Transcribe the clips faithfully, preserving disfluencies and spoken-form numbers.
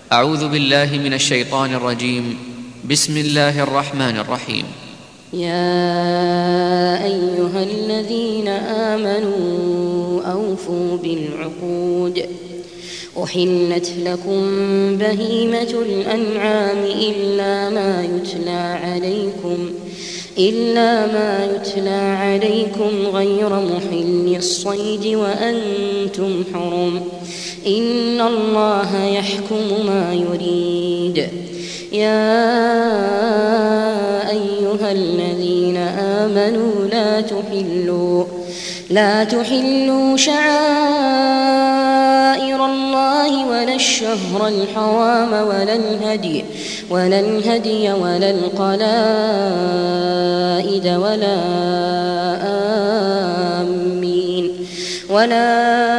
أعوذ بالله من الشيطان الرجيم. بسم الله الرحمن الرحيم. يا أيها الذين آمنوا أوفوا بالعقود. أحلت لكم بهيمة الأنعام إلا ما يتلى عليكم إلا ما يتلى عليكم غير محل الصيد وأنتم حرم، إن الله يحكم ما يريد. يا أيها الذين آمنوا لا تحلوا لا تحلوا شعائر الله ولا الشهر الحرام ولا الهدي ولا الهدي ولا القلائد ولا آمين ولا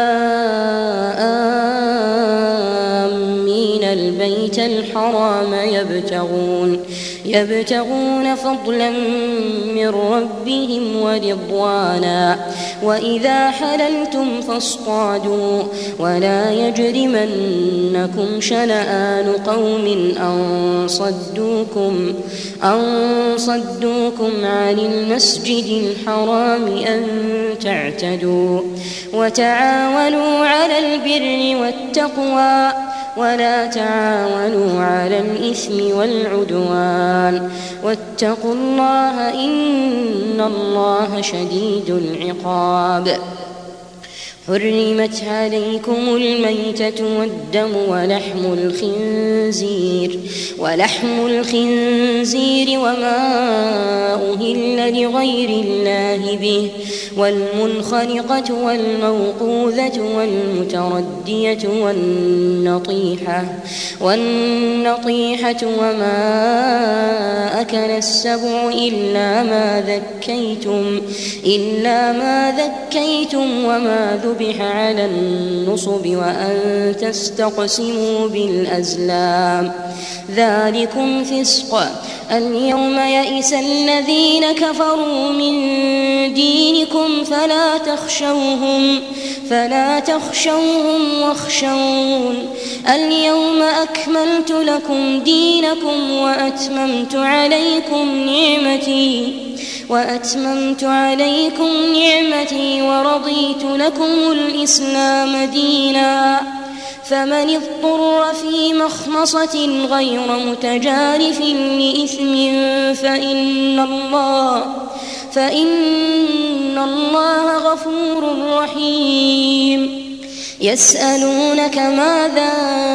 آمين البيت الحرام يبتغون يبتغون فضلا من ربهم ورضوانا، وإذا حللتم فاصطادوا ولا يجرمنكم شنآن قوم أن صدوكم أن صدوكم عن المسجد الحرام أن تعتدوا، وتعاونوا على البر والتقوى ولا تعاونوا على الإثم والعدوان، واتقوا الله إن الله شديد العقاب. حرمت عليكم الميتة والدم ولحم الخنزير ولحم الخنزير وما أهل لغير الله به، والمنخنقة والموقوذة والمتردية والنطيحة والنطيحة وما أكل السبع إلا ما ذكيتم إلا ما ذكيتم وما ذبح على النصب وأن تستقسموا بالأزلام، ذلكم فسق. اليوم يئس الذين كفروا من دينكم فلا تخشوهم فلا تخشوهم واخشون. اليوم أكملت لكم دينكم وأتممت عليكم نعمتي وأتممت عليكم نعمتي ورضيت لكم الإسلام دينا، فمن اضطر في مخمصة غير متجانف لإثم فإن الله فإن الله غفور رحيم. يسألونك ماذا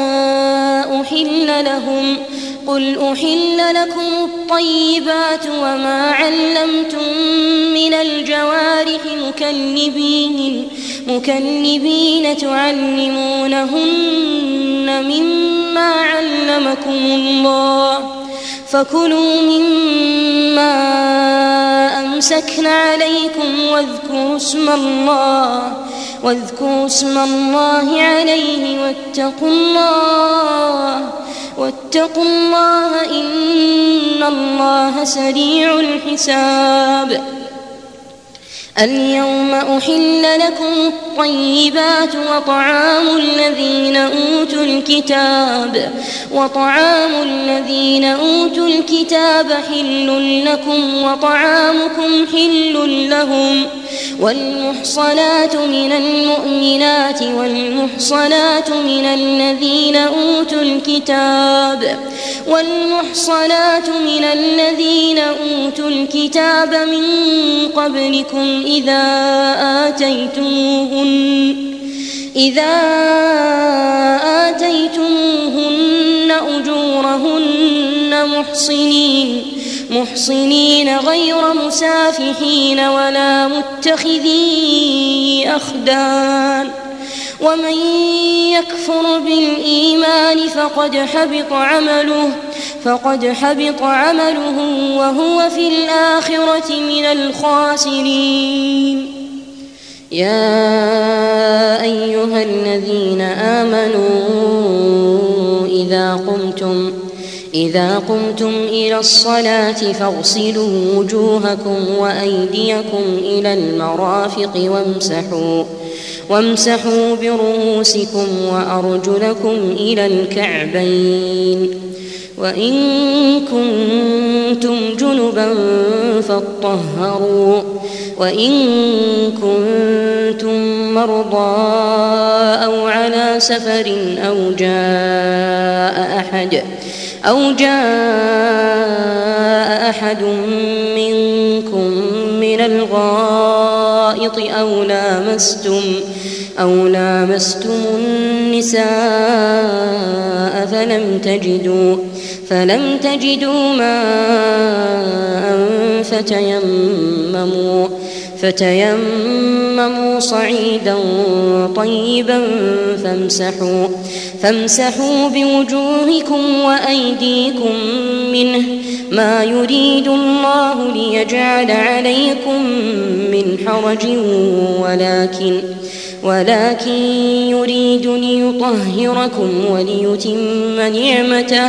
أحل لهم قل أحل لكم الطيبات وما علمتم من الجوارح مكلبين مكلبين تعلمونهن مما علمكم الله، فكلوا مما أمسكن عليكم واذكروا اسم الله واذكروا اسم الله عليه واتقوا الله واتقوا الله إن الله سريع الحساب. اليوم أحل لكم الطيبات وطعام الذين أوتوا الكتاب وطعام الذين أوتوا الكتاب حل لكم وطعامكم حل لهم، والمحصنات من المؤمنات والمحصنات من الذين أوتوا الكتاب والمحصنات من الذين أوتوا الكتاب من قبلكم إذا آتيتموهن إذا آتيتموهن أجورهن محصنين محصنين غير مسافحين ولا متخذي أخدان، ومن يكفر بالإيمان فقد حبط عمله فقد حبط عمله وهو في الآخرة من الخاسرين. يا أيها الذين آمنوا إذا قمتم إذا قمتم إلى الصلاة فاغسلوا وجوهكم وأيديكم إلى المرافق وامسحوا وامسحوا برؤوسكم وأرجلكم إلى الكعبين وإن كنتم جنبا فاطهروا وإن كنتم مرضى أو على سفر أو جاء أحد أو جاء أحد منكم من الغائط أو لامستم أو لامستم النساء فلم تجدوا فلم تجدوا ماء فتيمموا فتيمموا صعيدا طيبا فامسحوا فامسحوا بوجوهكم وأيديكم منه ما يريد الله ليجعل عليكم من حرج ولكن ولكن يريد ليطهركم وليتم نعمته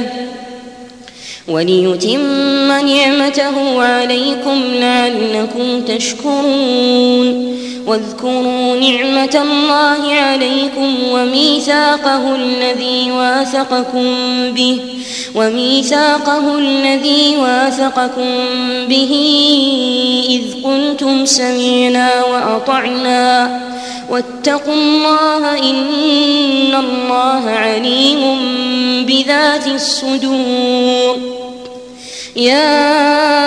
وليتم نعمته عليكم لعلكم تشكرون واذكروا نعمة الله عليكم وميثاقه الذي واثقكم به وميثاقه الذي واثقكم به إذ قلتم سمعنا وأطعنا واتقوا الله إن الله عليم بذات الصدور يا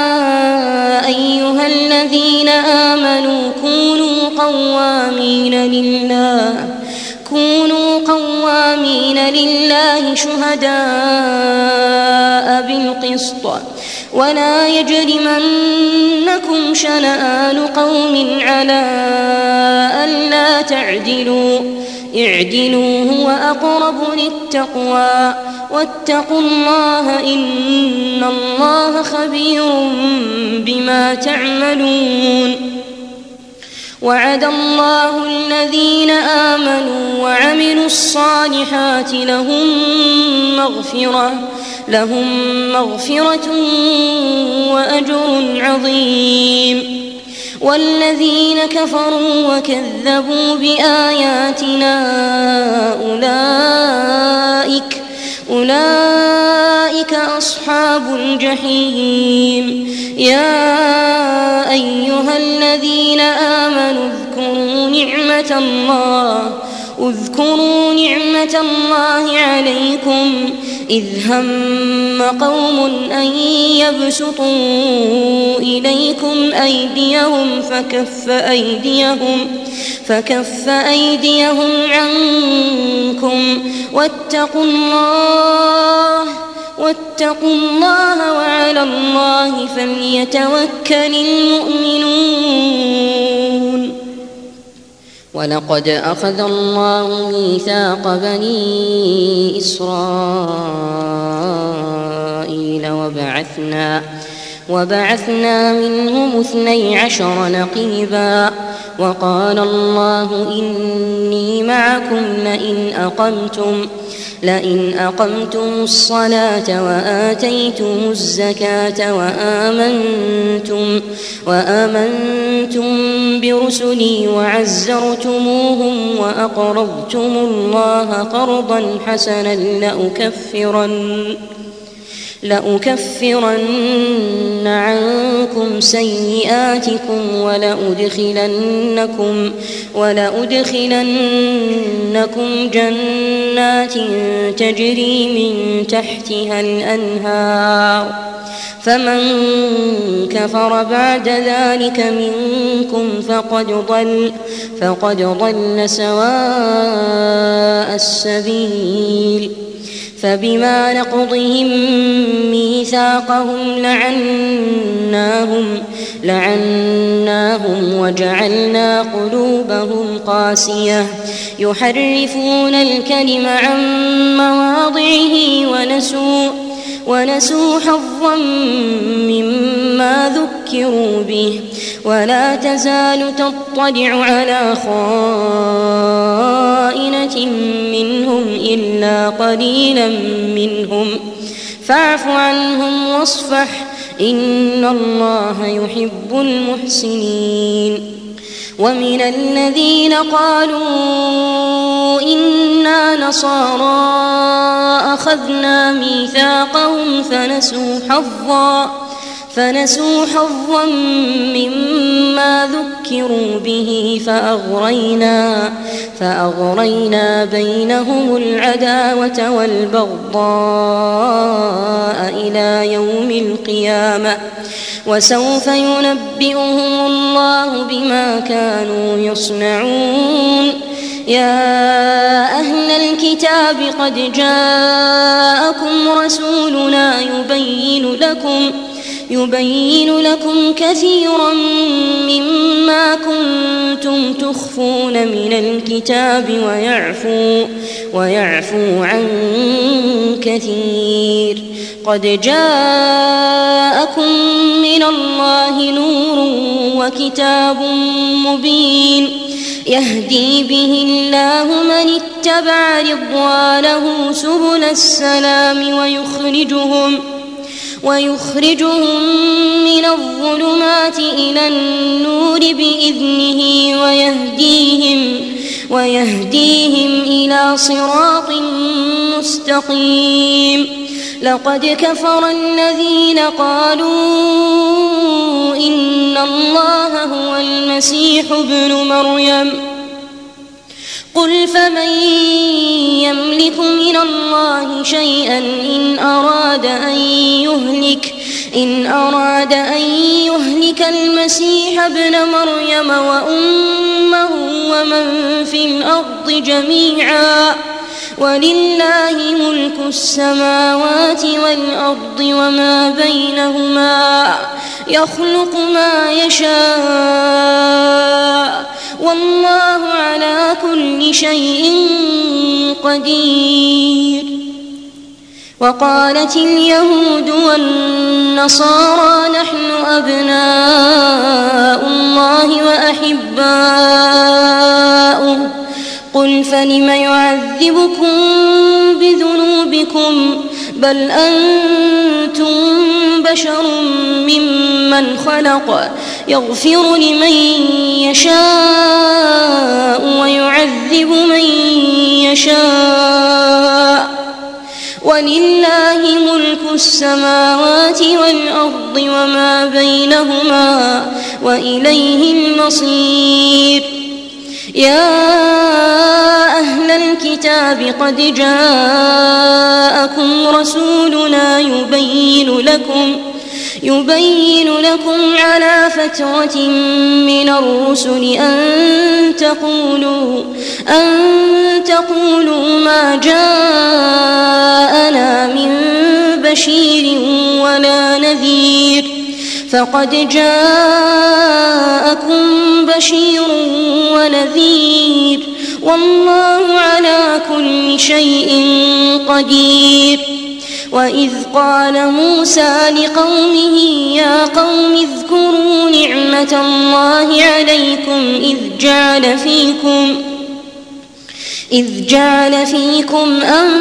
أيها الذين آمنوا كونوا قوامين لله كونوا قوامين لله شهداء بالقسط ولا يجرمنكم شنآن قوم على ألا تعدلوا اعدلوا هو أقرب للتقوى واتقوا الله إن الله خبير بما تعملون وعد الله الذين آمنوا وعملوا الصالحات لهم مغفرة لهم مغفرة وأجر عظيم والذين كفروا وكذبوا بآياتنا أولئك أولئك أصحاب الجحيم يا أيها الذين آمنوا اذكروا نعمة الله اذكروا نعمة الله عليكم إذ هم قوم أن يبسطوا إليكم أيديهم فكف أيديهم فكف أيديهم عنكم واتقوا الله واتقوا الله وعلى الله فليتوكل المؤمنون ولقد أخذ الله ميثاق بني إسرائيل وبعثنا وبعثنا منهم اثني عشر نقيبا وقال الله إني معكم لئن أقمتم لئن أقمتم الصلاة وآتيتم الزكاة وآمنتم وآمنتم برسلي وعزرتموهم وأقرضتم الله قرضا حسنا لأكفرن لأكفرن عنكم سيئاتكم ولأدخلنكم ولأدخلنكم جنات تجري من تحتها الأنهار فمن كفر بعد ذلك منكم فقد ضل فقد ضل سواء السبيل فبما نقضهم ميثاقهم لعناهم لعناهم وجعلنا قلوبهم قاسية يحرفون الكلم عن مواضعه ونسوا ونسوا حظا مما ذكروا به ولا تزال تطلع على خائنة منهم إلا قليلا منهم فاعف عنهم واصفح إن الله يحب المحسنين ومن الذين قالوا إنا نصارى أخذنا ميثاقهم فنسوا حظا فنسوا حظا مما ذكروا به فأغرينا, فأغرينا بينهم العداوة والبغضاء إلى يوم القيامة وسوف ينبئهم الله بما كانوا يصنعون. يا أهل الكتاب قد جاءكم رسولنا يبين لكم يبين لكم كثيرا مما كنتم تخفون من الكتاب ويعفو, ويعفو عن كثير. قد جاءكم من الله نور وكتاب مبين يهدي به الله من اتبع رضوانه سبل السلام ويخرجهم ويخرجهم من الظلمات إلى النور بإذنه ويهديهم, ويهديهم إلى صراط مستقيم. لقد كفر الذين قالوا إن الله هو المسيح ابن مريم قل فمن يملك من الله شيئا إن أراد أن يهلك إن أراد أن يهلك المسيح ابن مريم وأمه ومن في الأرض جميعا ولله ملك السماوات والأرض وما بينهما يخلق ما يشاء والله على كل شيء قدير. وقالت اليهود والنصارى نحن أبناء الله وأحباؤه قل فلم يعذبكم بذنوبكم بل أنتم بشر ممن خلق يغفر لمن يشاء ويعذب من يشاء ولله ملك السماوات والأرض وما بينهما وإليه المصير. يا أهل الكتاب قد جاءكم رسولنا يبين لكم يبين لكم على فترة من الرسل أن تقولوا أن تقولوا ما جاءنا من بشير ولا نذير فقد جاءكم بشير ونذير والله على كل شيء قدير. وإذ قال موسى لقومه يا قوم اذكروا نعمة الله عليكم إذ جعل فيكم إذ جعل فيكم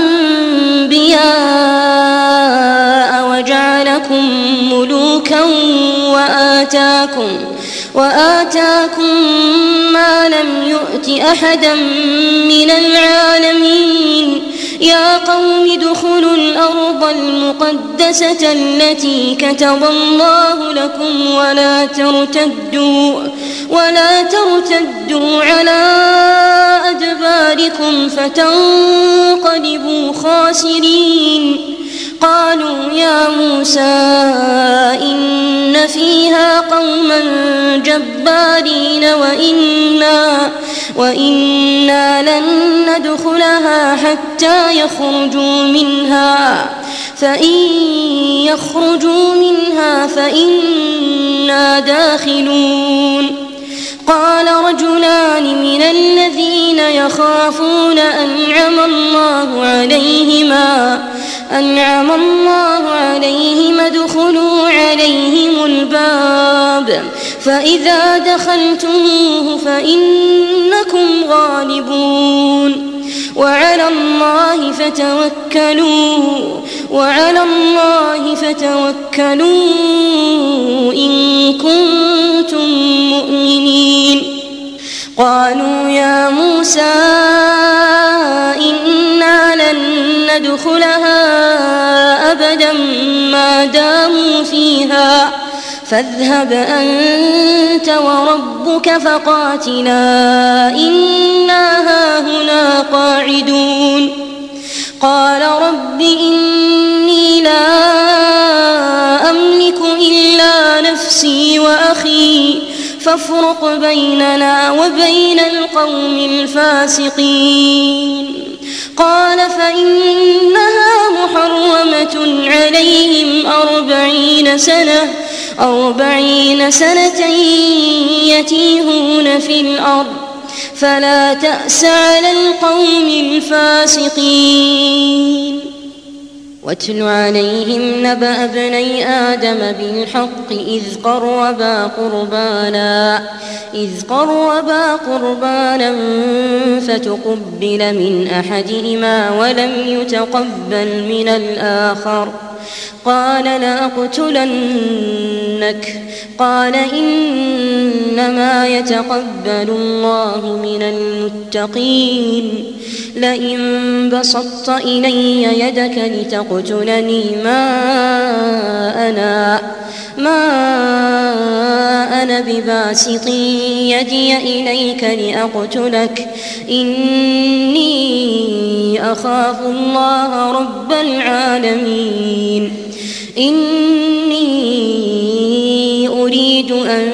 أنبياء وجعلكم ملوكا وآتاكم وآتاكم ما لم يؤت أحدا من العالمين. يا قوم ادخلوا الأرض المقدسة التي كتب الله لكم ولا ترتدوا ولا ترتدوا على أدباركم فتنقلبوا خاسرين. قالوا يا موسى إن فيها قوما جبارين وإنا, وإنا لن ندخلها حتى يخرجوا منها فإن يخرجوا منها فإنا داخلون. قال رجلان من الذين يخافون أنعم الله عليهما أنعم الله عليهم ادخلوا عليهم الباب فإذا دخلتموه فإنكم غالبون وعلى الله فتوكلوا وعلى الله فتوكلوا إن كنتم مؤمنين. قالوا يا موسى إنا لن ندخلها أبدا ما داموا فيها فاذهب أنت وربك فقاتلا إنا هاهنا قاعدون قال رب إني لا أملك إلا نفسي وأخي فافرق بيننا وبين القوم الفاسقين قال فإنها محرمة عليهم أربعين سنة أربعين سنة يتيهون في الأرض فلا تأس على القوم الفاسقين واتل عليهم نبأ ابني آدم بالحق إذ قربا قربانا إذ قربا قربانا فتقبل من أحدهما ولم يتقبل من الآخر قال لأقتلنك قال إنما يتقبل الله من المتقين لئن بسطت إلي يدك لتقتلني ما أنا ما أنا بباسط يدي إليك لأقتلك إني أخاف الله رب العالمين إني أريد أن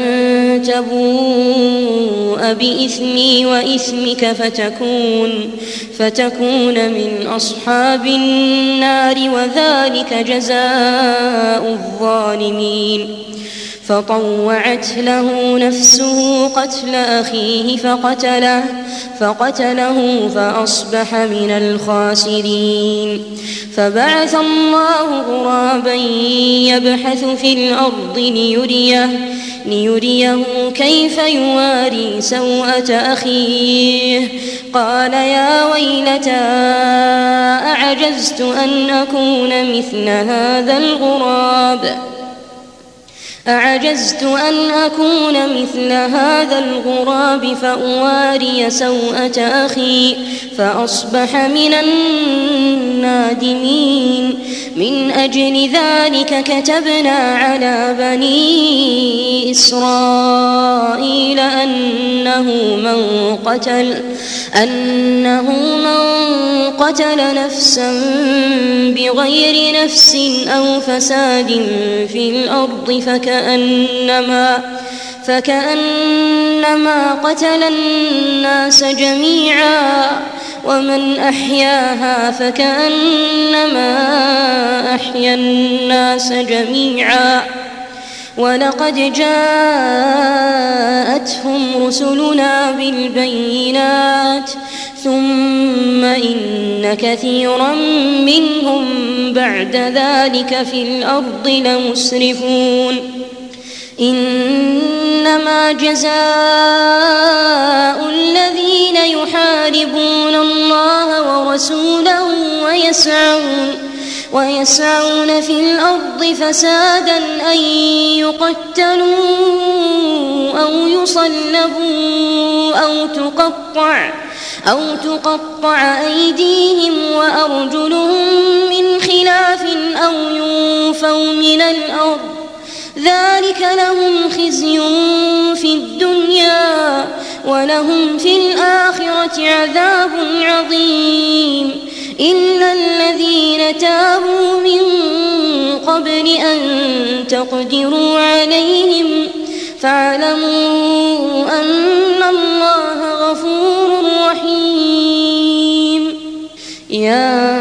تبوء بإثمي وإثمك فتكون فتكون من أصحاب النار وذلك جزاء الظالمين فطوعت له نفسه قتل أخيه فقتله فقتله فأصبح من الخاسرين فبعث الله غرابا يبحث في الأرض ليريه ليريه كيف يواري سوءة أخيه قال يا ويلتى أعجزت أن أكون مثل هذا الغراب أعجزت أن أكون مثل هذا الغراب فأواري سوءة أخي فأصبح من النادمين من أجل ذلك كتبنا على بني إسرائيل أنه من قتل أنه من قتل نفسا بغير نفس أو فساد في الأرض فكأنما فكأنما قتل الناس جميعا ومن أحياها فكأنما أحيا الناس جميعا ولقد جاءتهم رسلنا بالبينات ثم إن كثيرا منهم بعد ذلك في الأرض لمسرفون إنما جزاء الذين يحاربون الله ورسوله ويسعون ويسعون في الأرض فسادا أن يقتلوا أو يصلبوا أو تقطع أو تقطع أيديهم وأرجلهم من خلاف أو ينفوا من الأرض ذلك لهم خزي في الدنيا ولهم في الآخرة عذاب عظيم إلا الذين تابوا من قبل أن تقدروا عليهم فاعلموا أن الله غفور رحيم يا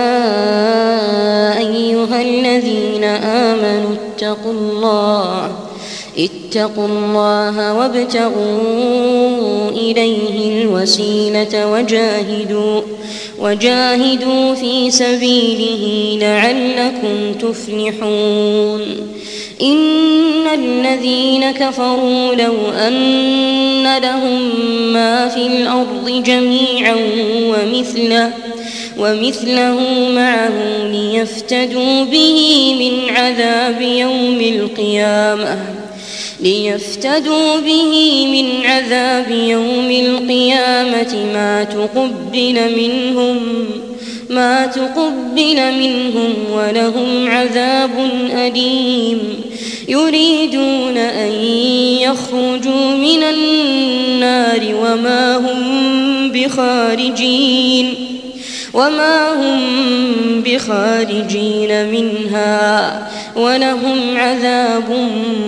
أيها الذين آمنوا اتقوا الله اتقوا الله وابتغوا إليه الوسيلة وجاهدوا وجاهدوا في سبيله لعلكم تفلحون إن الذين كفروا لو أن لهم ما في الأرض جميعا ومثله ومثله معه ليفتدوا به من عذاب يوم القيامة ليفتدوا به من عذاب يوم القيامة ما تقبل منهم ما تقبل منهم ولهم عذاب أليم. يريدون أن يخرجوا من النار وما هم بخارجين وما هم بخارجين منها ولهم عذاب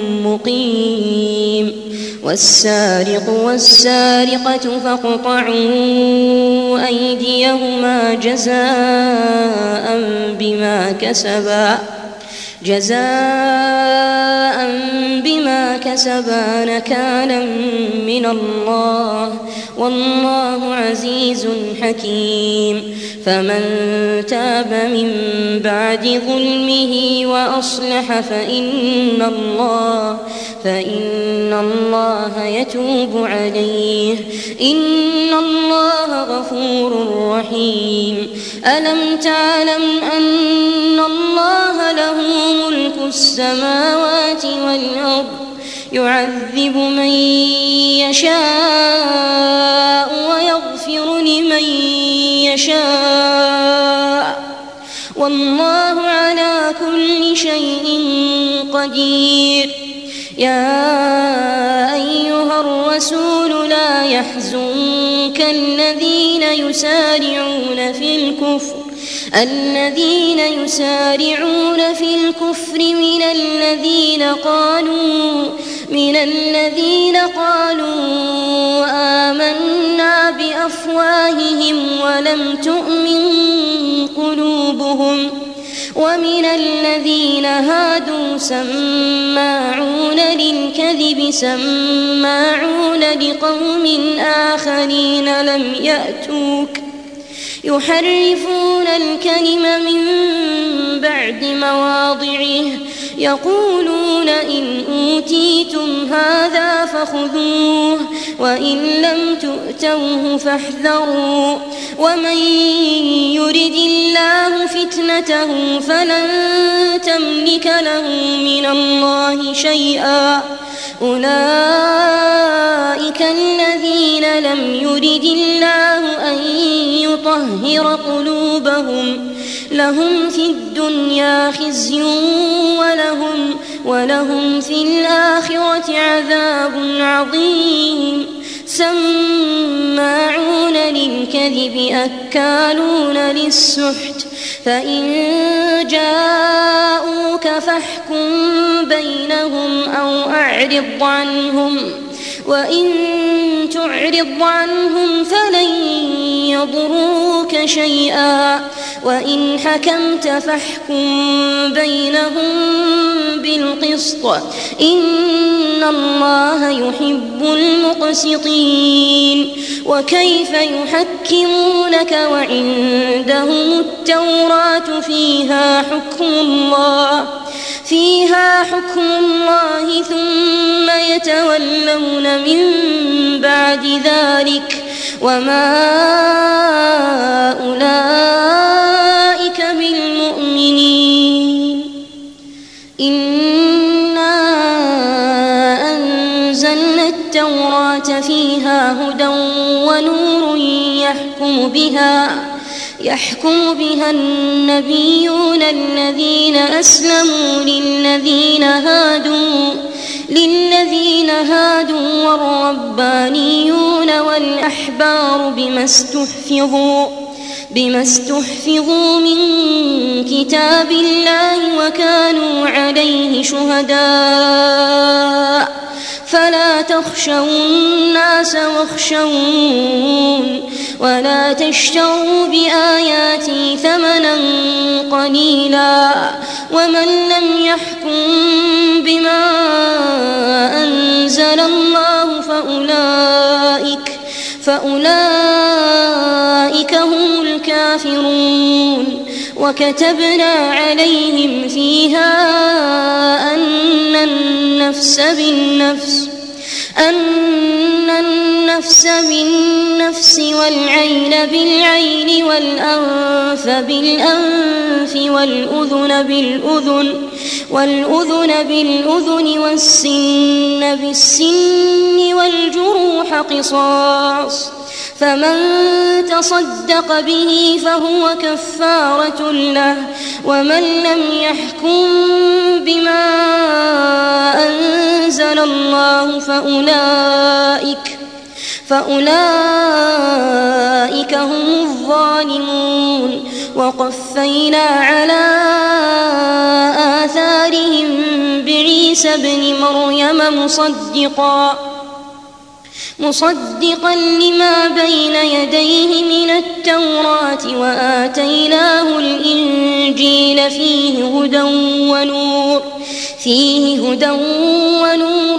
مقيم. والسارق والسارقة فاقطعوا أيديهما جزاء بما كسبا جزاء بما كسبا نكالا من الله والله عزيز حكيم. فمن تاب من بعد ظلمه وأصلح فإن الله فإن الله يتوب عليه إن الله غفور رحيم. ألم تعلم أن الله له ملك السماوات والأرض يعذب من يشاء ويغفر لمن يشاء والله على كل شيء قدير. يا أيها الرسول لا يحزنك الذين يسارعون في الكفر الذين يسارعون في الكفر من الذين قالوا من الذين قالوا آمنا بأفواههم ولم تؤمن قلوبهم ومن الذين هادوا سماعون للكذب سماعون لقوم آخرين لم يأتوك يحرفون الكلم من بعد مواضعه يقولون إن أوتيتم هذا فخذوه وإن لم تؤتوه فاحذروا ومن يرد الله فتنته فلن تملك له من الله شيئا. أولئك الذين لم يرد الله أن يطهر قلوبهم لهم في الدنيا خزي ولهم, ولهم في الآخرة عذاب عظيم. سماعون للكذب أكالون للسحت فإن جاءوك فاحكم بينهم أو أعرض عنهم وإن تعرض عنهم فلن يضروك شيئا وإن حكمت فاحكم بينهم بالقسط إن الله يحب المقسطين. وكيف يحكمونك وعندهم التوراة فيها حكم الله فيها حكم الله ثم يتولون من بعد ذلك وما أولئك بالمؤمنين. إنا أنزلنا التوراة فيها هدى ونور يحكم بها يحكم بها النبيون الذين أسلموا للذين هادوا للذين هادوا والربانيون والأحبار بما استحفظوا بما استحفظوا من كتاب الله وكانوا عليه شهداء فلا تخشوا الناس واخشون ولا تشتروا بآياتي ثمنا قليلا ومن لم يحكم بما أنزل الله فأولئك فأولئك هم الكافرون. وكتبنا عليهم فيها أن النفس بالنفس أن النفس بالنفس والعين بالعين والأنف بالأنف والأذن بالأذن والأذن بالأذن والسن بالسن والجروح قصاص، فمن تصدق به فهو كفارة له، ومن لم يحكم بما أنزل الله فأولئك فأولئك هم الظالمون. وقفينا على آثارهم بعيسى ابن مريم مصدقا مصدقا لما بين يديه من التوراة، وآتيناه الإنجيل فيه هدى ونور فيه هدى ونور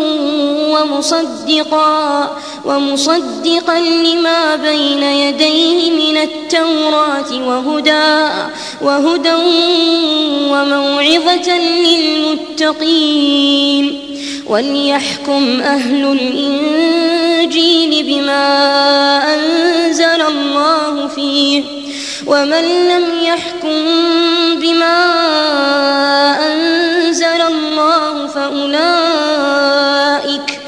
ومصدقا ومصدقا لما بين يديه من التوراة وهدى وهدى وموعظة للمتقين. وليحكم أهل الإنجيل بما أنزل الله فيه، ومن لم يحكم بما أنزل الله فأولئك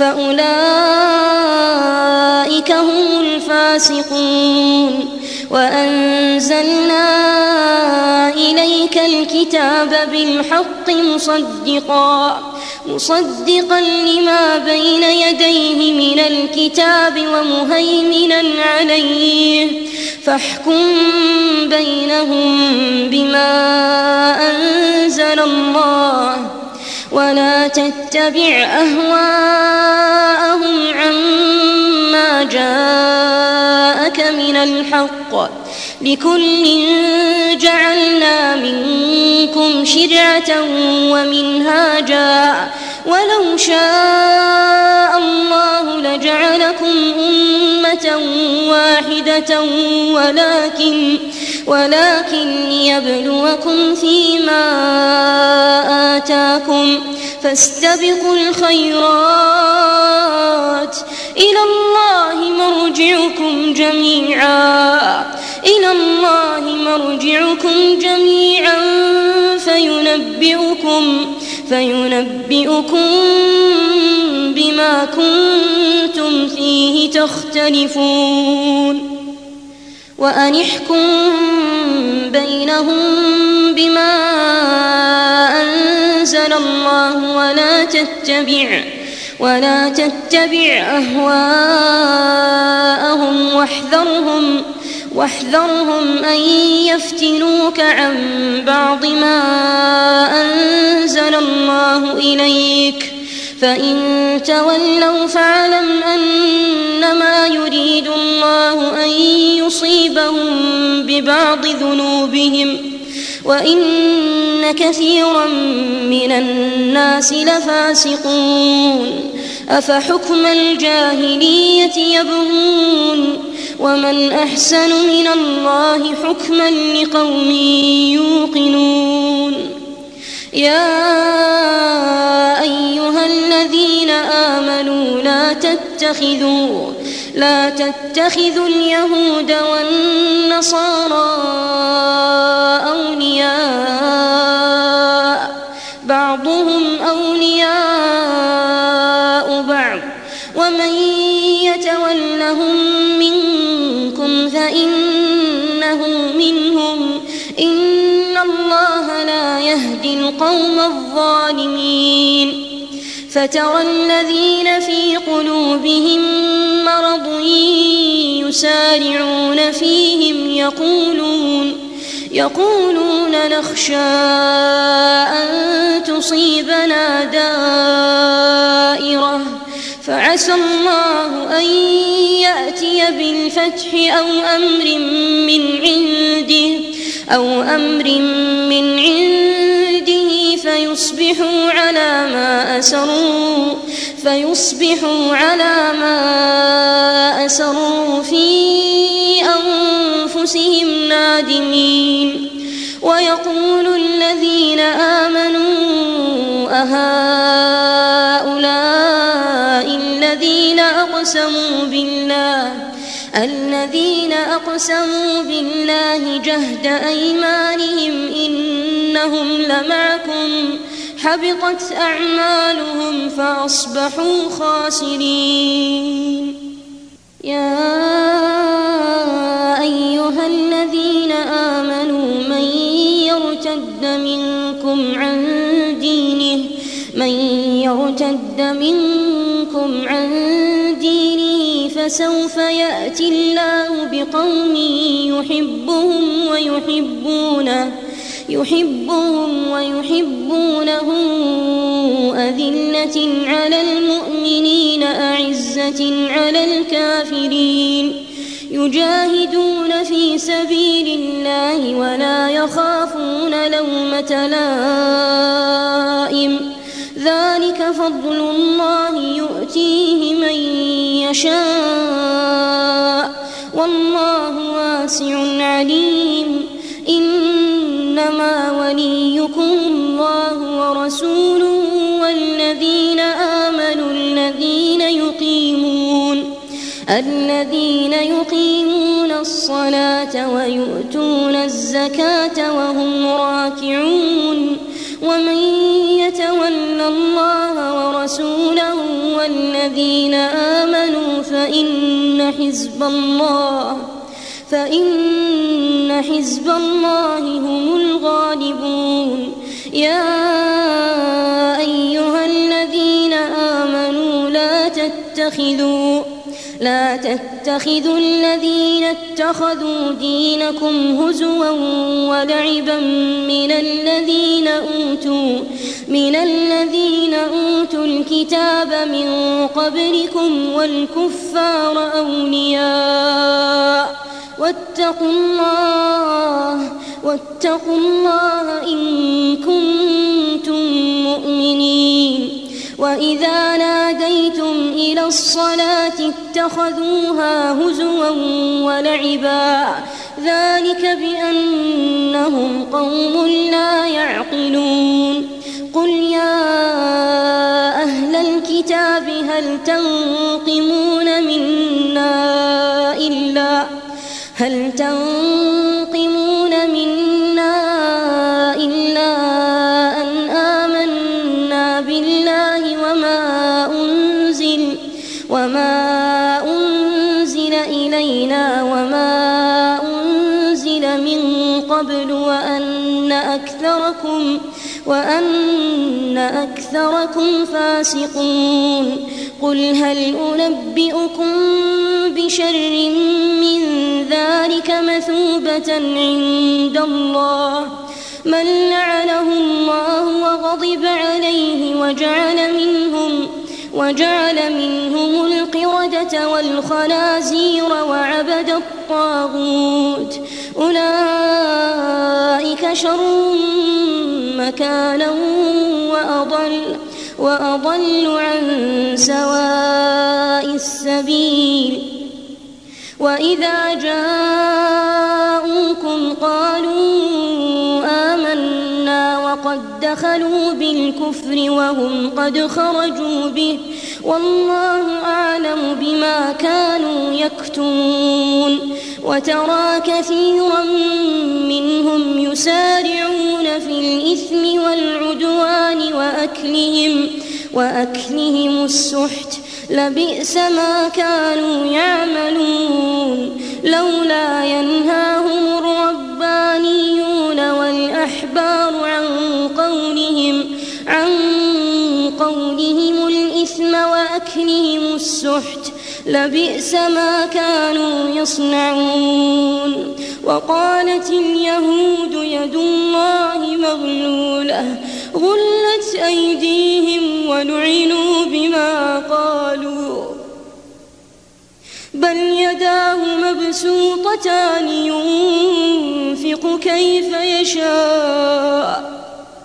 فأولئك هم الفاسقون. وأنزلنا إليك الكتاب بالحق مصدقا مصدقا لما بين يديه من الكتاب ومهيمنا عليه، فاحكم بينهم بما أنزل الله، ولا تتبع أهواءهم عما جاءك من الحق، لكل جعلنا منكم شرعة ومنهاجا، ولو شاء الله لجعلكم أمة واحدة ولكن ولكن ليبلوكم فيما آتاكم، فاستبقوا الخيرات، إلى الله مرجعكم جميعا إلى الله مرجعكم جميعا فينبئكم فينبئكم بما كنتم فيه تختلفون. وأن احكم بينهم بما أنزل الله، ولا تتبع ولا تتبع أهواءهم، واحذرهم واحذرهم أن يفتنوك عن بعض ما أنزل الله إليك، فإن تولوا فاعلم أنما يريد الله أن يصيبهم ببعض ذنوبهم، وإن كثيرا من الناس لفاسقون. أفحكم الجاهلية يبغون، ومن أحسن من الله حكما لقوم يوقنون. يا أيها الذين آمنوا لا تتخذوا لا تتخذوا اليهود والنصارى أولياء، بعضهم أولياء بعض، ومن يتولهم منكم فإنه منهم، إن الله لا يهدي القوم الظالمين. فترى الذين في قلوبهم مرض يسارعون فيهم يقولون يقولون نخشى أن تصيبنا دائرة، فعسى الله أن يأتي بالفتح أو أمر من عنده أو أمر من عنده فيصبحوا على ما أسروا فيصبحوا على ما أسروا في أنفسهم نادمين. ويقول الذين آمنوا أهؤلاء الذين أقسموا بالله الذين أقسموا بالله جهد أيمانهم إنهم لمعكم حبطت أعمالهم فأصبحوا خاسرين. يا أيها الذين آمنوا من يرتد منكم عن دينه من يرتد منكم عن دينه فسوف يأتي الله بقوم يحبهم ويحبونه يحبهم ويحبونه أذلة على المؤمنين أعزة على الكافرين يجاهدون في سبيل الله ولا يخافون لومة لائم ذلك فضل الله يؤتيه من يشاء والله واسع عليم. إنما وليكم الله ورسوله والذين آمنوا الذين يقيمون الذين يقيمون الصلاة ويؤتون الزكاة وهم راكعون ومن يتول الله ورسوله والذين آمنوا فإن حزب الله فإن حزب الله هم الغالبون. يا أيها الذين آمنوا لا تتخذوا لا تتخذوا الذين اتخذوا دينكم هزوا ولعبا من الذين أوتوا من الذين أوتوا الكتاب من قبلكم والكفار أولياء واتقوا الله واتقوا الله إن كنتم مؤمنين. وإذا ناديتم إلى الصلاة اتخذوها هزوا ولعبا ذلك بأنهم قوم لا يعقلون. قل يا أهل الكتاب هل تنقمون منا إلا هل تنقمون منا إلا أن آمنا بالله وما أنزل وما أنزل إلينا وما أنزل من قبل وأن أكثركم وأن أكثركم فاسقون. قل هل أنبئكم بشر من ذلك مثوبة عند الله من لعنه الله وغضب عليه وجعل منهم وجعل منهم القردة والخنازير وعبد الطاغوت أولئك شر مكانا وأضل وأضل عن سواء السبيل. وإذا جاءوكم قالوا آمنا وقد دخلوا بالكفر وهم قد خرجوا به والله أعلم بما كانوا يكتمون. وترى كثيرا منهم يسارعون في الإثم والعدوان وأكلهم, وأكلهم السحت لبئس ما كانوا يعملون. لولا ينهاهم الربانيون والأحبار عن قولهم عن قولهم الإثم وأكلهم السحت لبئس ما كانوا يصنعون. وقالت اليهود يد الله مغلولة غلت أيديهم ولعنوا بما قالوا بل يداه مبسوطتان ينفق كيف يشاء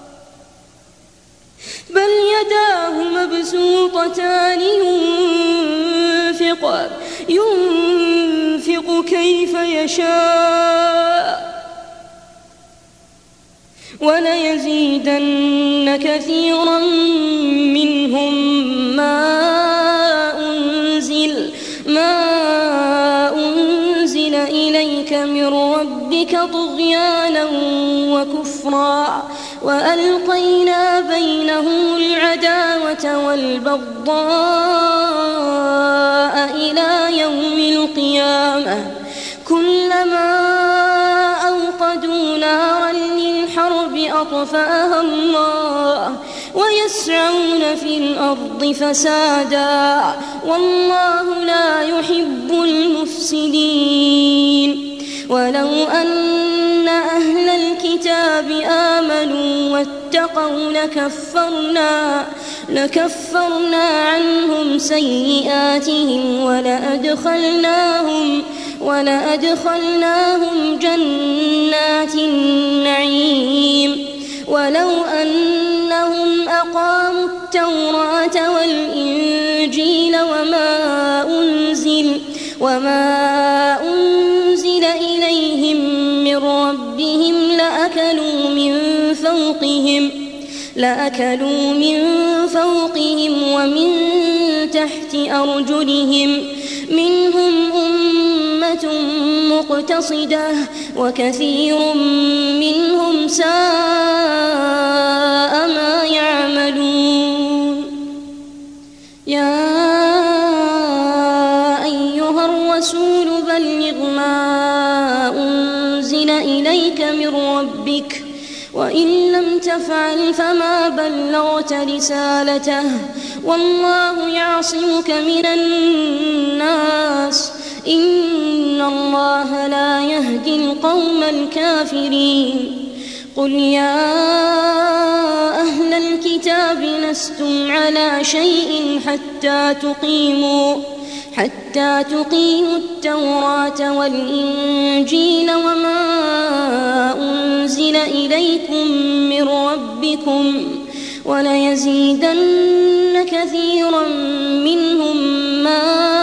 بل يداه مبسوطتان ينفق ينفق كيف يشاء وليزيدن كثيرا منهم ما أنزل ما من ربك طغيانا وكفرا وألقينا بينهم العداوة والبغضاء إلى يوم القيامة كلما أوقدوا نارا للحرب أطفأها الله ويسعون في الأرض فسادا والله لا يحب المفسدين. ولو أن أهل الكتاب آمنوا واتقوا لكفرنا لكفرنا عنهم سيئاتهم ولأدخلناهم ولأدخلناهم جنات النعيم. ولو أنهم أقاموا التوراة والإنجيل وما أنزل وما أنزل إليهم من ربهم لأكلوا من فوقهم لأكلوا من فوقهم ومن تحت أرجلهم منهم أمة مقتصدة وكثير منهم ساء ما يعملون. يا أيها الرسول بلغ ما أنزل إليك من ربك وإن لم تفعل فما بلغت رسالته والله يعصمك من الناس إن الله لا يهدي القوم الكافرين. قل يا أهل الكتاب لستم على شيء حتى تقيموا حتى تقيموا التوراة والإنجيل وما أنزل إليكم من ربكم وليزيدن كثيرا منهم ما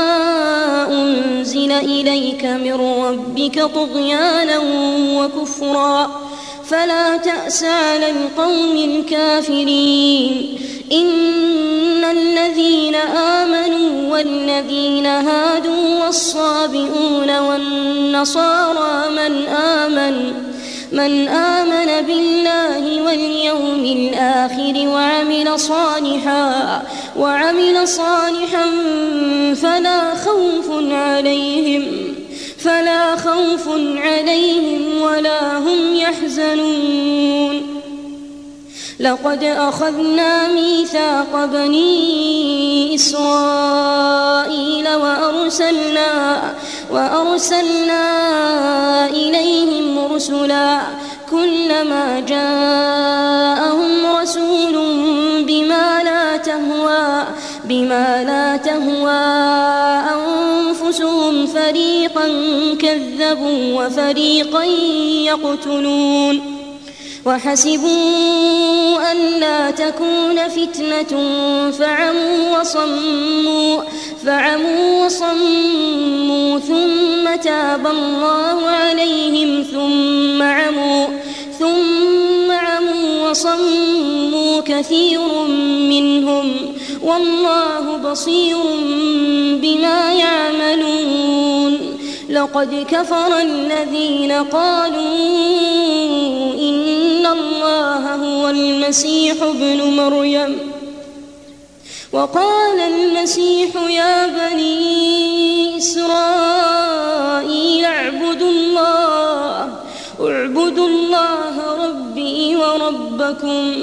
أنزل إليك من ربك طغيانا وكفرا فلا تأس على القوم الكافرين. إن الذين آمنوا والذين هادوا والصابئون والنصارى من آمن من آمن بالله واليوم الآخر وعمل صالحا وعمل صالحا فلا خوف عليهم فلا خوف عليهم ولا هم يحزنون. لقد أخذنا ميثاق بني إسرائيل وأرسلنا وأرسلنا إليهم رسلا كلما جاءهم رسول بما لا تهوى بما لا تهوى أنفسهم فريقا كذبوا وفريقا يقتلون. وحسبوا ألا تكون فتنة فعموا وصموا فعموا وصموا ثم تاب الله عليهم ثم عموا ثم عموا وصموا كثير منهم والله بصير بما يعملون. لقد كفر الذين قالوا إن الله هو المسيح ابن مريم وقال المسيح يا بني إسرائيل اعبدوا الله اعبدوا الله ربي وربكم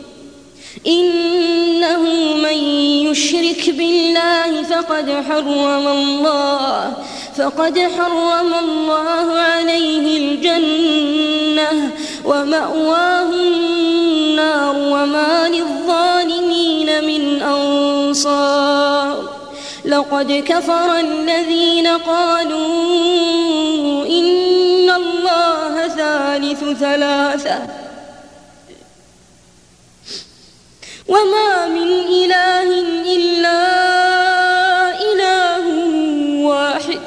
إنه من يشرك بالله فقد حرم الله فقد حرم الله عليه الجنة ومأواه النار وما للظالمين من أنصار. لقد كفر الذين قالوا إن الله ثالث ثلاثة وما من إله إلا إله واحد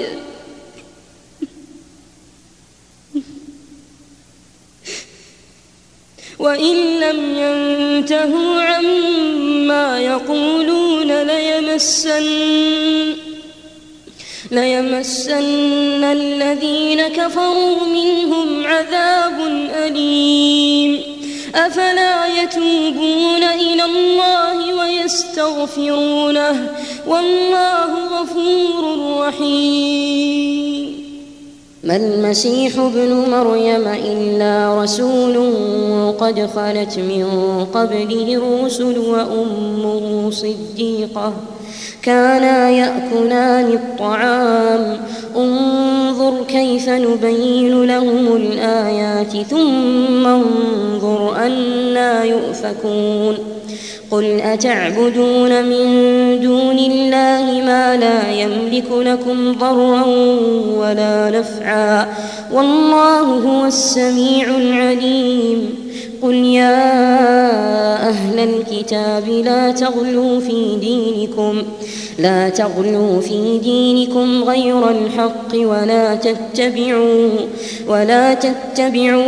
وإن لم ينتهوا عما يقولون ليمسن ليمسن الذين كفروا منهم عذاب أليم أفلا يتوبون إلى الله ويستغفرونه والله غفور رحيم. ما المسيح ابن مريم إلا رسول قد خلت من قبله الرسل وأمه صديقة كانا يأكلان الطعام انظر كيف نبين لهم الآيات ثم انظر أنى يؤفكون. قل أتعبدون من دون الله ما لا يملك لكم ضرا ولا نفعا والله هو السميع العليم. قل يا أهل الكتاب لا تغلوا في دينكم لا تغلوا في دينكم غير الحق ولا تتبعوا ولا تتبعوا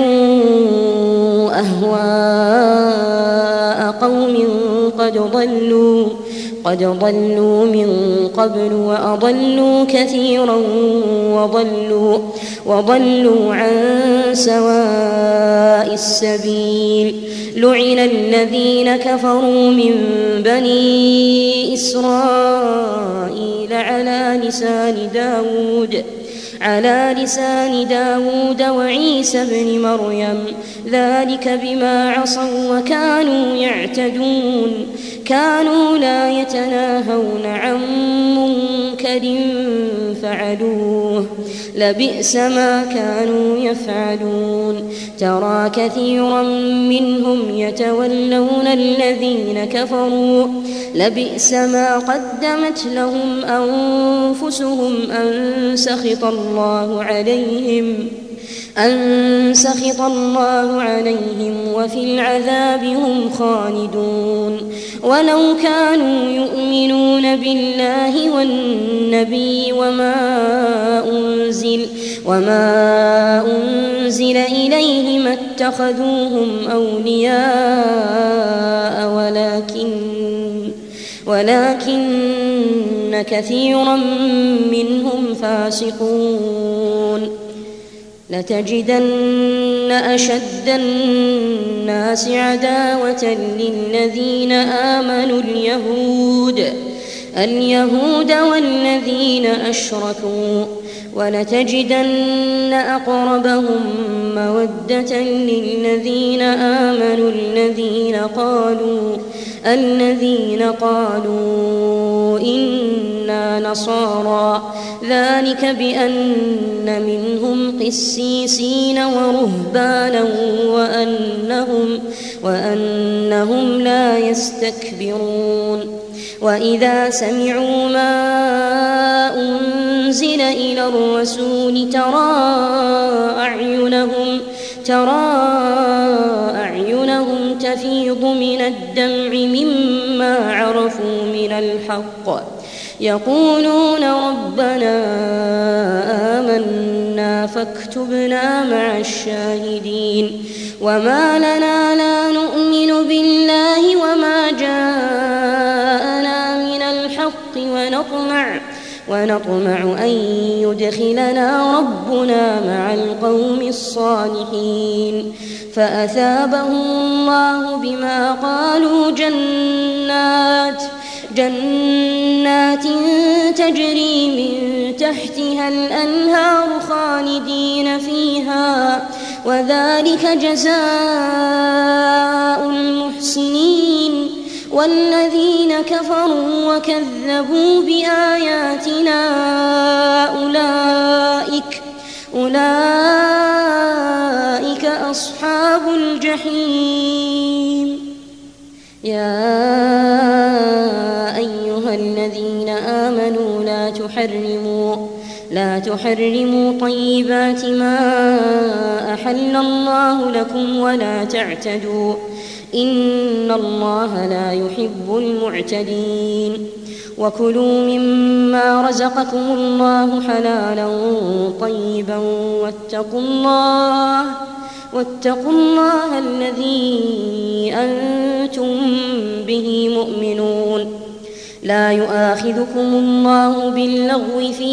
أهواء قوم قد ضلوا قد ضلوا من قبل وأضلوا كثيرا وضلوا وضلوا عن سواء السبيل. لعن الذين كفروا من بني إسرائيل على لسان داود على لسان داود وعيسى بن مريم ذلك بما عصوا وكانوا يعتدون كانوا لا يتناهون عن منكر فعلوه لبئس ما كانوا يفعلون. ترى كثيرا منهم يتولون الذين كفروا لبئس ما قدمت لهم أنفسهم أن سخط الله عليهم أن سخط الله عليهم وفي العذاب هم خالدون. ولو كانوا يؤمنون بالله والنبي وما أنزل وما أنزل إليه ما اتخذوهم أولياء ولكن ولكن كثيرا منهم فاسقون. لتجدن أشد الناس عداوة للذين آمنوا اليهود اليهود والذين أشركوا ولتجدن أقربهم مودة للذين آمنوا الذين قالوا الذين قالوا إنا نصارى ذلك بأن منهم قسيسين ورهبانا وأنهم, وأنهم لا يستكبرون. وإذا سمعوا ما أنزل إلى الرسول ترى أعينهم ترى أعينهم تفيض من الدمع مما عرفوا من الحق يقولون ربنا آمنا فاكتبنا مع الشاهدين. وما لنا لا نؤمن بالله وما جاءنا من الحق ونطمع ونطمع أن يدخلنا ربنا مع القوم الصالحين. فأثابهم الله بما قالوا جنات جنات تجري من تحتها الأنهار خالدين فيها وذلك جزاء المحسنين. والذين كفروا وكذبوا بآياتنا أولئك أولئك أصحاب الجحيم. يا أيها الذين آمنوا لا تحرموا لا تحرموا طيبات ما أحل الله لكم ولا تعتدوا إن الله لا يحب المعتدين. وكلوا مما رزقكم الله حلالا طيبا واتقوا الله واتقوا الله الذي أنتم به مؤمنون. لا يؤاخذكم الله باللغو في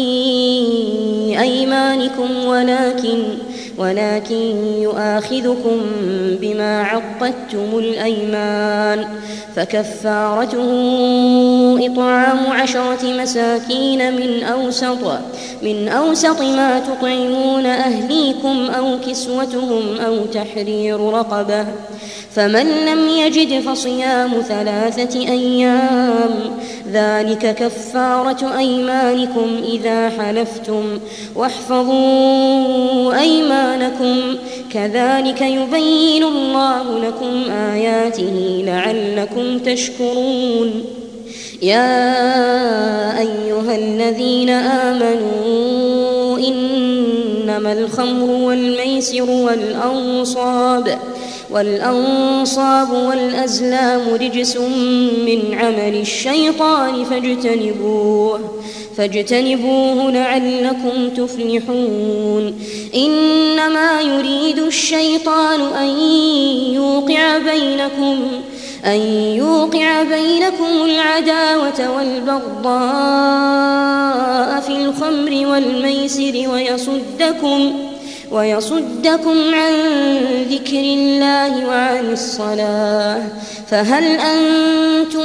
أيمانكم ولكن ولكن يؤاخذكم بما عقدتم الأيمان فكفارته إطعام عشرة مساكين من أوسط من أوسط ما تطعمون أهليكم أو كسوتهم أو تحرير رقبة فمن لم يجد فصيام ثلاثة أيام ذلك كفارة أيمانكم إذا حلفتم واحفظوا أيمانكم كذلك يبين الله لكم آياته لعلكم تشكرون يا أيها الذين آمنوا إنما الخمر والميسر والأنصاب والأنصاب والأزلام رجس من عمل الشيطان فاجتنبوه فاجتنبوه لعلكم تفلحون إنما يريد الشيطان أن يوقع بينكم أن يوقع بينكم العداوة والبغضاء في الخمر والميسر ويصدكم ويصدكم عن ذكر الله وعن الصلاة فهل أنتم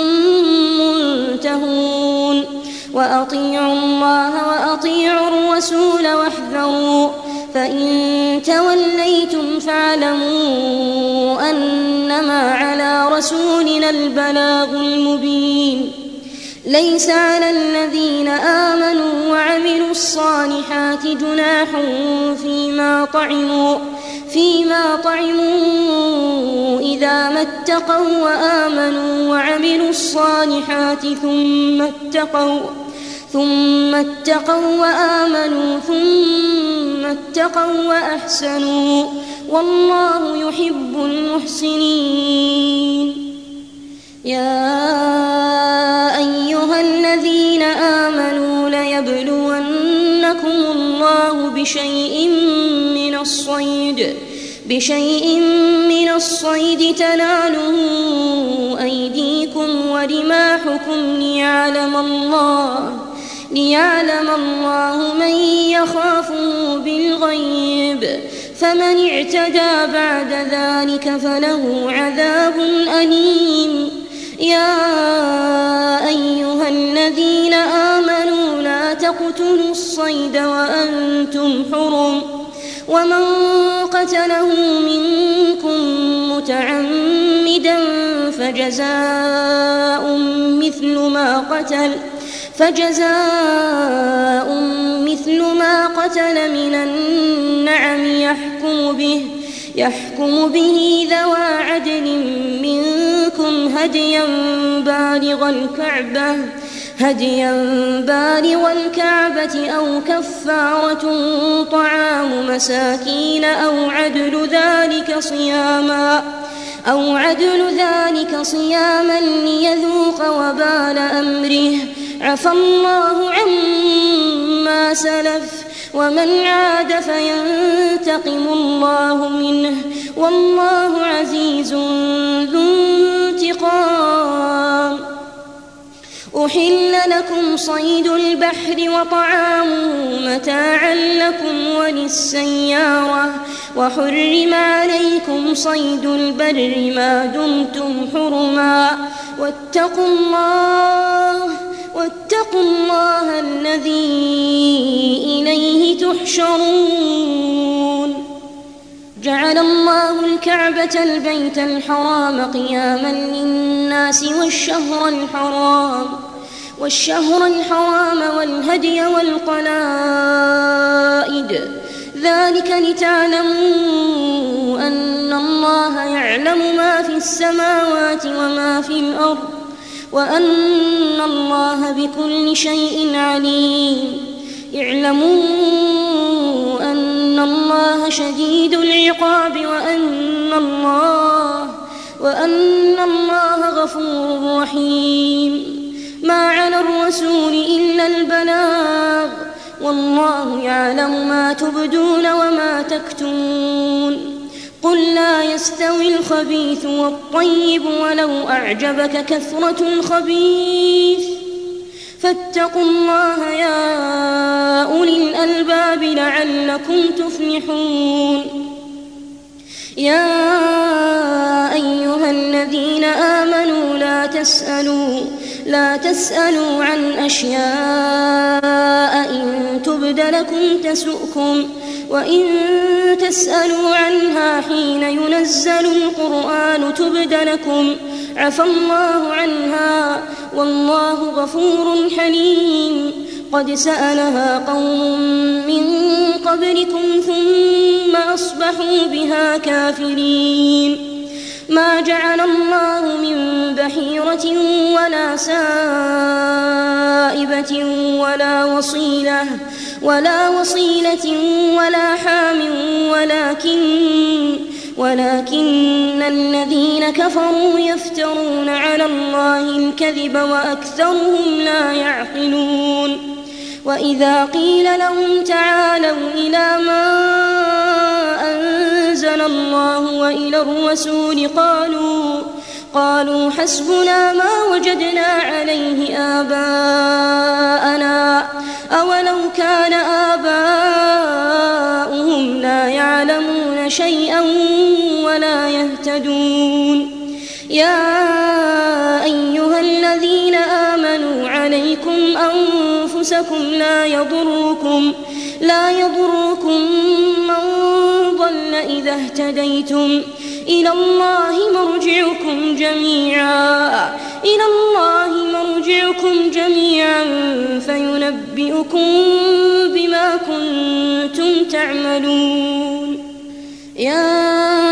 منتهون وأطيعوا الله وأطيعوا الرسول واحذروا فإن توليتم فاعلموا أنما على رسولنا البلاغ المبين ليس على الذين آمنوا وعملوا الصالحات جناح فيما طعموا فيما طعموا إذا ما اتقوا وآمنوا وعملوا الصالحات ثم اتقوا ثم اتقوا وآمنوا ثم اتقوا وأحسنوا والله يحب المحسنين يا أيها الذين آمنوا ليبلونكم الله بشيء من الصيد بشيء من الصيد تناله أيديكم ورماحكم ليعلم الله ليعلم الله من يخافه بالغيب فمن اعتدى بعد ذلك فله عذاب أليم يا أيها الذين آمنوا لا تقتلوا الصيد وأنتم حرم ومن قتله منكم متعمدا فجزاء مثل ما قتل فجزاء مثل ما قتل من النعم يحكم به يحكم به ذوى عدل منكم هديا بالغ الكعبة هديا بالغ الكعبة أو كفارة طعام مساكين أو عدل ذلك صياما أو عدل ذلك صياما ليذوق وبال أمره عفى الله عما سلف ومن عاد فينتقم الله منه والله عزيز ذو انتقام أحل لكم صيد البحر وطعامه متاعا لكم وللسيارة وحرم عليكم صيد البر ما دمتم حرما واتقوا الله واتقوا الله الذي إليه تحشرون جعل الله الكعبة البيت الحرام قياما للناس والشهر الحرام والشهر الحرام والهدي والقلائد ذلك لتعلموا أن الله يعلم ما في السماوات وما في الأرض وأن الله بكل شيء عليم اعلموا أن الله شديد العقاب وأن الله وأن الله غفور رحيم ما على الرسول إلا البلاغ والله يعلم ما تبدون وما تكتمون قل لا يستوي الخبيث والطيب ولو أعجبك كثرة الخبيث فاتقوا الله يا أولي الألباب لعلكم تفلحون. يا أيها الذين آمنوا لا تسألوا لا تسألوا عن أشياء إن تبد لكم تسؤكم وإن تسألوا عنها حين ينزل القرآن تبد لكم عفى الله عنها والله غفور حليم. قد سألها قوم من قبلكم ثم أصبحوا بها كافرين. ما جعل الله من بحيرة ولا سائبة ولا وصيلة ولا وصيلة ولا حام ولكن ولكن الذين كفروا يفترون على الله الكذب وأكثرهم لا يعقلون. وإذا قيل لهم تعالوا إلى ما أنزل الله وإلى الرسول قالوا قالوا حسبنا ما وجدنا عليه آباءنا أولو كان آباؤهم لا يعلمون شيئا ولا يهتدون. يا أيها الذين آمنوا عليكم أنفسكم لا يضركم لا يضركم من ضل إذا اهتديتم إلى الله مرجعكم جميعا إلى الله مرجعكم جميعا فينبئكم بما كنتم تعملون. يا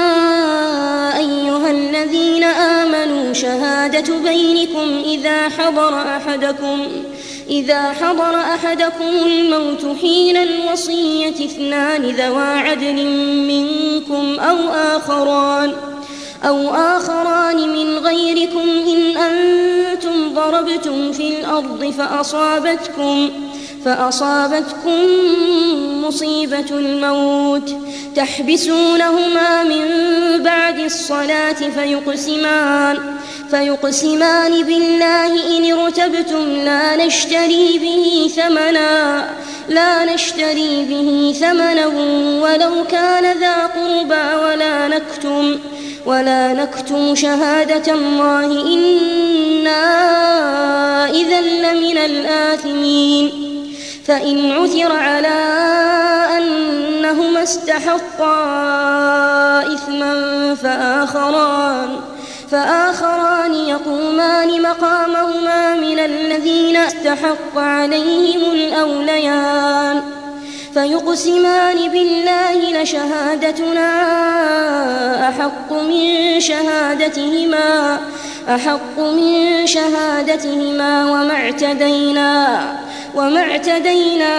أيها الذين آمنوا شهادة بينكم إذا حضر أحدكم إذا حضر أحدكم الموت حين الوصية اثنان ذوا عدل منكم أو آخران أو آخران من غيركم إن أنتم ضربتم في الأرض فأصابتكم فأصابتكم مصيبة الموت تحبسونهما من بعد الصلاة فيقسمان فيقسمان بالله إن ارتبتم لا نشتري به ثمنا لا نشتري به ثمنا ولو كان ذا قربى ولا نكتم ولا نكتم شهادة الله إنا إذا لمن الآثمين. فإن عثر على أنهما استحقا إثما فآخران فآخران يقومان مقامهما من الذين استحق عليهم الأوليان فيقسمان بالله لشهادتنا أحق من شهادتهما أحق من شهادتهما وما اعتدينا وما اعتدينا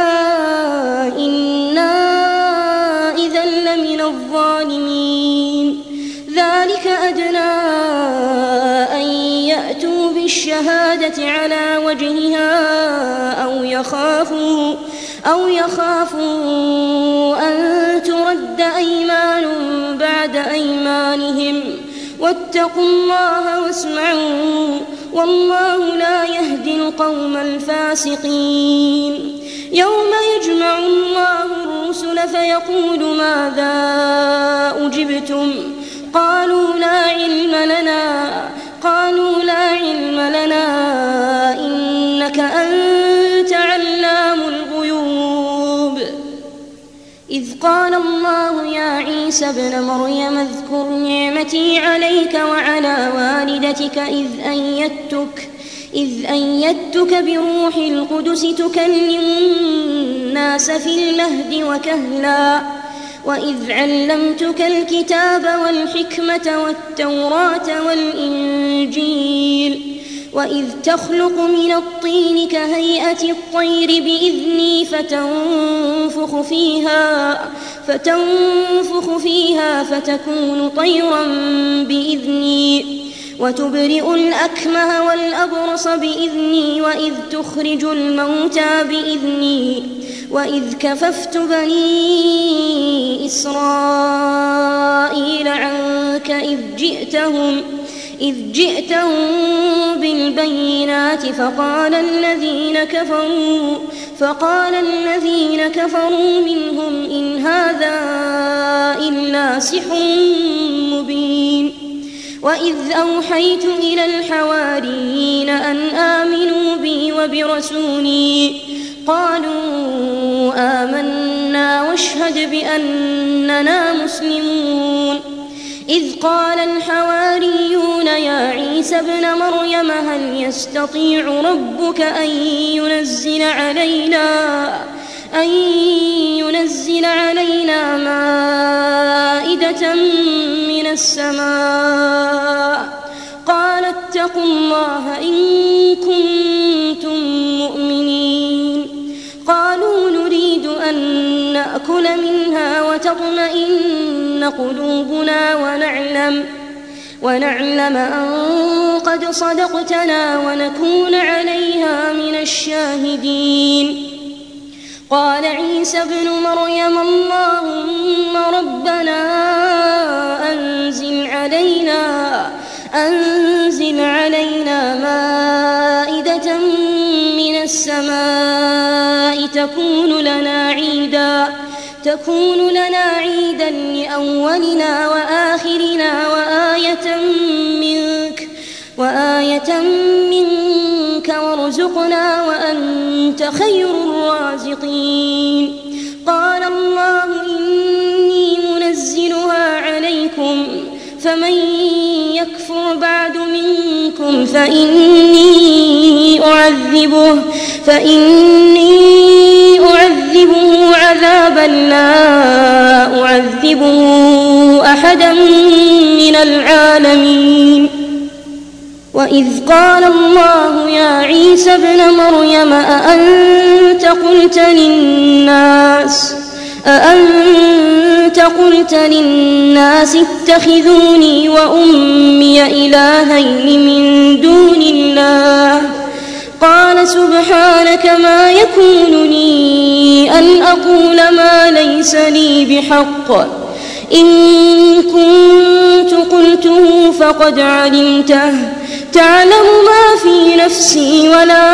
إنا إذا لمن الظالمين. ذلك أدنى أن يأتوا بالشهادة على وجهها أو يخافوا أو يخافوا أن ترد أيمان بعد أيمانهم واتقوا الله واسمعوا والله لا يهدي القوم الفاسقين. يوم يجمع الله الرسل فيقول ماذا أجبتم قالوا لا علم لنا قالوا لا علم لنا إنك أنت علام الغيوب. إذ قال الله يا عيسى ابن مريم اذكر نعمتي عليك وعلى والدتك إذ أيدتك إذ أيدتك بروح القدس تكلم الناس في المهد وكهلا وإذ علمتك الكتاب والحكمة والتوراة والإنجيل وإذ تخلق من الطين كهيئة الطير بإذني فتنفخ فيها فتنفخ فيها فتكون طيرا بإذني وتبرئ الأكمه والأبرص بإذني وإذ تخرج الموتى بإذني وإذ كففت بني إسرائيل عنك إذ جئتهم إذ جئتهم بالبينات فقال الذين كفروا فقال الذين كفروا منهم إن هذا إلا سحر مبين وإذ أوحيت إلى الحواريين أن آمنوا بي وبرسولي قالوا آمنا واشهد بأننا مسلمون إذ قال الحواريون يا عيسى ابن مريم هل يستطيع ربك أن ينزل علينا أن ينزل علينا مائدة من السماء قال اتقوا الله إن كنتم مؤمنين قالوا نريد أن نأكل منها وتطمئن قلوبنا ونعلم ونعلم أن قد صدقتنا ونكون عليها من الشاهدين قال عيسى ابن مريم اللهم ربنا أنزل علينا أنزل علينا مائدة من السماء تكون لنا عيدا تكون لنا عيدا لأولنا وآخرنا وآية منك وآية منك وارزقنا وأنت خير الرازقين قال الله إني منزلها عليكم فمن يكفر بعد منكم فإني أعذبه فإني أعذبه عذابا لا أعذبه أحدا من العالمين وإذ قال الله يا عيسى ابن مريم أأنت قلت للناس أأنت قلت للناس اتخذوني وأمي إلهين من دون الله قال سبحانك ما يكون لي أن أقول ما ليس لي بحق إن كنت قلته فقد علمته تعلم ما في نفسي ولا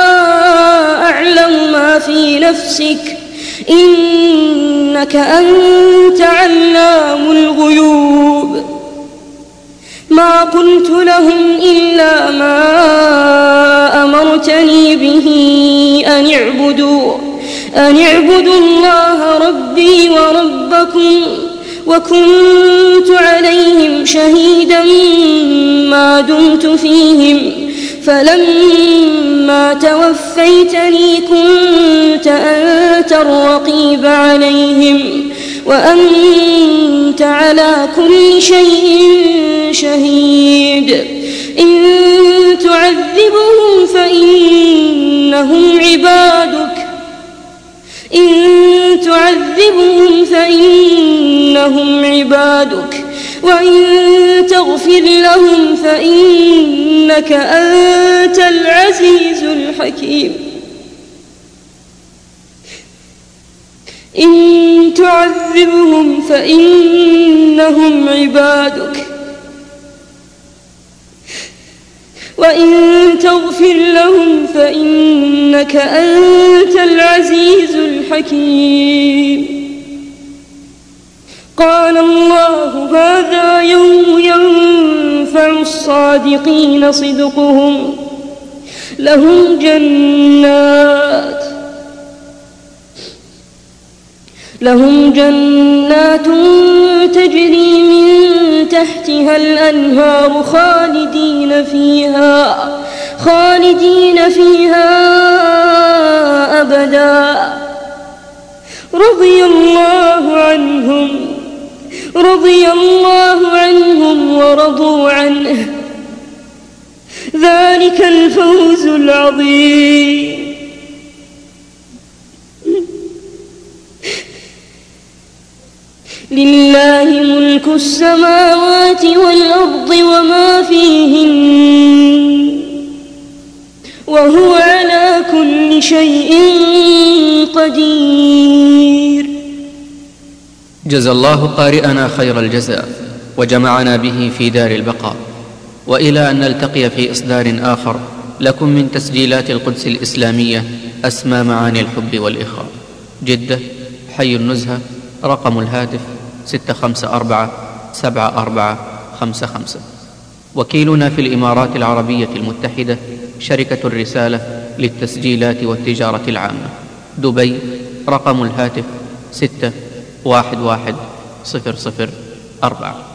أعلم ما في نفسك إنك أنت علام الغيوب ما قلت لهم إلا ما أمرتني به أن اعبدوا أن اعبدوا الله ربي وربكم وكنت عليهم شهيدا ما دمت فيهم فلما توفيتني كنت أنت الرقيب عليهم وأنت على كل شيء شهيد إن تعذبهم فإنهم عبادك إن تعذبهم فإنهم عبادك وإن تغفر لهم فإنك أنت العزيز الحكيم إن تعذبهم فإنهم عبادك وإن تغفر لهم فإنك أنت العزيز الحكيم قال الله هذا يوم ينفع الصادقين صدقهم لهم جنات لهم جنات تجري من تحتها الأنهار خالدين فيها خالدين فيها أبدا رضي الله عنهم رضي الله عنهم ورضوا عنه ذلك الفوز العظيم لله ملك السماوات والأرض وما فيهن وهو على كل شيء قدير. جزى الله قارئنا خير الجزاء وجمعنا به في دار البقاء، وإلى أن نلتقي في إصدار آخر لكم من تسجيلات القدس الإسلامية أسمى معاني الحب والإخاء. جدة، حي النزهة، رقم الهاتف ستة خمسة أربعة سبعة أربعة خمسة خمسة. وكيلنا في الإمارات العربية المتحدة شركة الرسالة للتسجيلات والتجارة العامة، دبي، رقم الهاتف ستة واحد واحد صفر صفر أربعة.